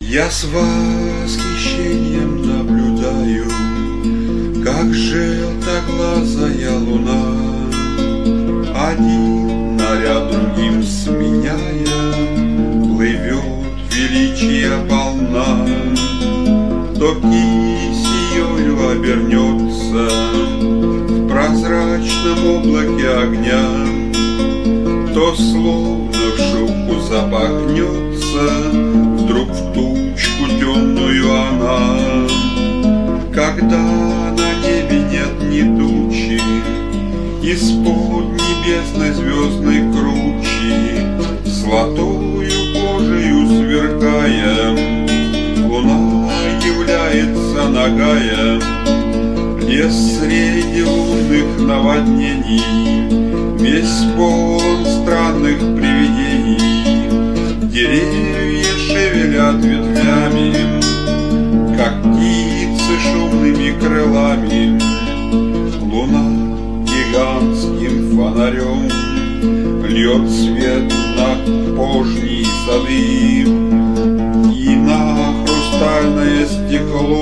Я с восхищением наблюдаю, как желтоглазая луна, один наряд другим сменяя, плывет величия полна. То кисеёю обернется в прозрачном облаке огня, то словно в шубку запахнется вдруг в тучку темную она. Когда на небе нет ни тучи, из-под небесной звездной кручи, золотою кожею сверкая, луна является нагая. Лес среди лунных наводнений весь полон странных привидений. Деревья шевелят ветвями, как птицы шумными крылами. Луна гигантским фонарем льет свет на пожни сады, и на хрустальное стекло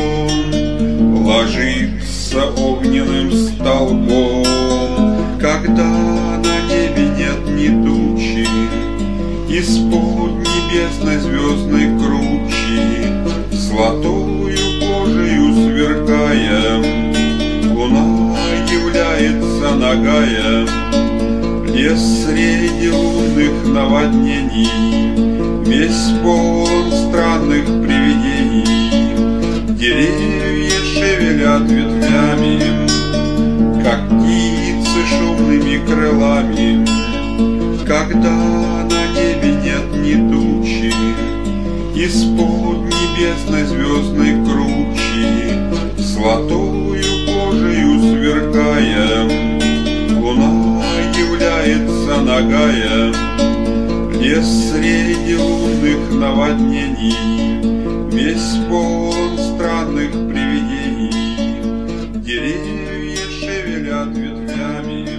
ложится огненным столбом. Когда на небе нет ни тучи, из-под небесной звездной кручи, золотою кожею сверкая, луна является нагая. Лес среди лунных наводнений весь полон странных привидений. Деревья шевелят ветвями, как птицы шумными крылами. Когда на небе нет ни тучи, из-под небесной звездной кручи, золотою кожею сверкая, луна является нагая. Лес среди лунных наводнений весь полон странных привидений. Деревья шевелят ветвями,